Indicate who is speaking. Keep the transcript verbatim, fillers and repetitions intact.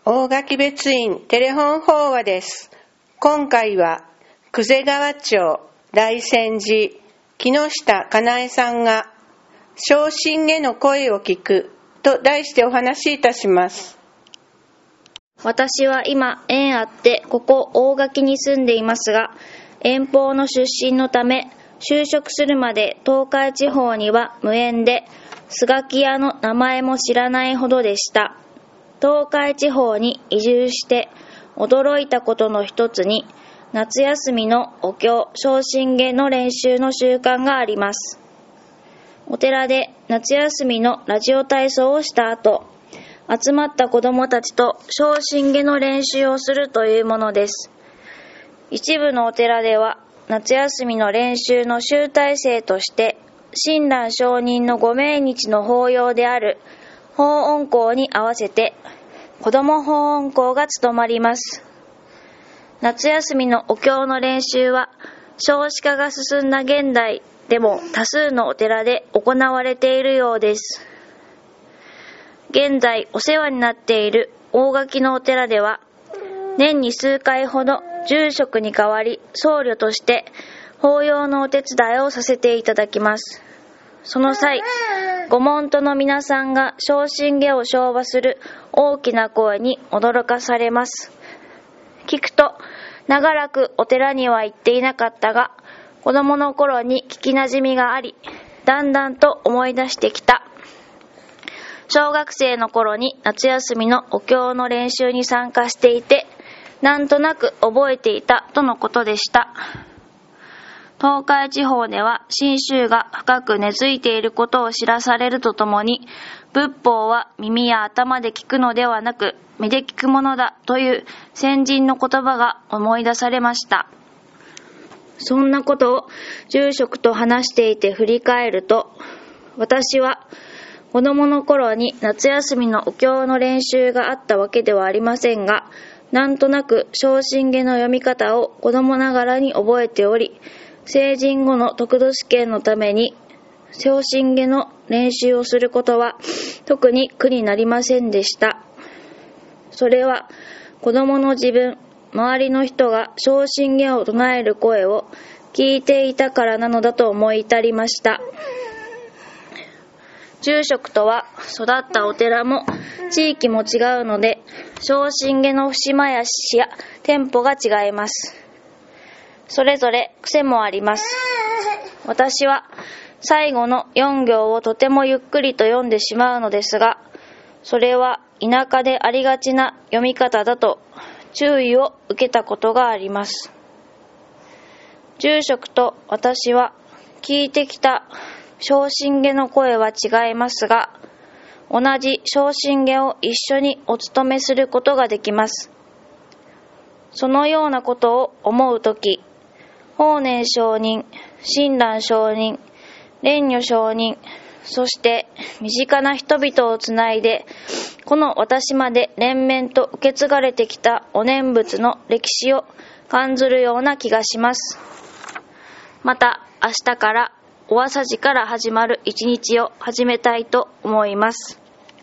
Speaker 1: 大垣別院テレフォン法話です。今回は久世川町大泉寺木下かなえさんが昇進への声を聞くと題してお話しいたします。
Speaker 2: 私は今縁あってここ大垣に住んでいますが、遠方の出身のため就職するまで東海地方には無縁で、スガキ屋の名前も知らないほどでした。東海地方に移住して驚いたことの一つに、夏休みのお経昇進偈の練習の習慣があります。お寺で夏休みのラジオ体操をした後、集まった子どもたちと昇進偈の練習をするというものです。一部のお寺では夏休みの練習の集大成として親鸞上人のご命日の法要である法音講に合わせて子ども法音講が務まります。夏休みのお経の練習は少子化が進んだ現代でも多数のお寺で行われているようです。現在お世話になっている大垣のお寺では年に数回ほど住職に代わり僧侶として法要のお手伝いをさせていただきます。その際、ご門徒の皆さんが昇進偈を唱和する大きな声に驚かされます。聞くと、長らくお寺には行っていなかったが、子供の頃に聞きなじみがあり、だんだんと思い出してきた。小学生の頃に夏休みのお経の練習に参加していて、なんとなく覚えていたとのことでした。東海地方では真宗が深く根付いていることを知らされるとともに、仏法は耳や頭で聞くのではなく身で聞くものだという先人の言葉が思い出されました。そんなことを住職と話していて振り返ると、私は子供の頃に夏休みのお経の練習があったわけではありませんが、なんとなく昇進偈の読み方を子供ながらに覚えており、成人後の得度試験のために昇進偈の練習をすることは特に苦になりませんでした。それは子供の自分、周りの人が昇進偈を唱える声を聞いていたからなのだと思い至りました。住職とは育ったお寺も地域も違うので、昇進偈の節回しやテンポが違います。それぞれ癖もあります。私は最後のよん行をとてもゆっくりと読んでしまうのですが、それは田舎でありがちな読み方だと注意を受けたことがあります。住職と私は聞いてきた昇進偈の声は違いますが、同じ昇進偈を一緒にお務めすることができます。そのようなことを思うとき、法然上人、親鸞上人、蓮如上人、そして身近な人々をつないで、この私まで連綿と受け継がれてきたお念仏の歴史を感ずるような気がします。また明日からお朝時から始まる一日を始めたいと思います。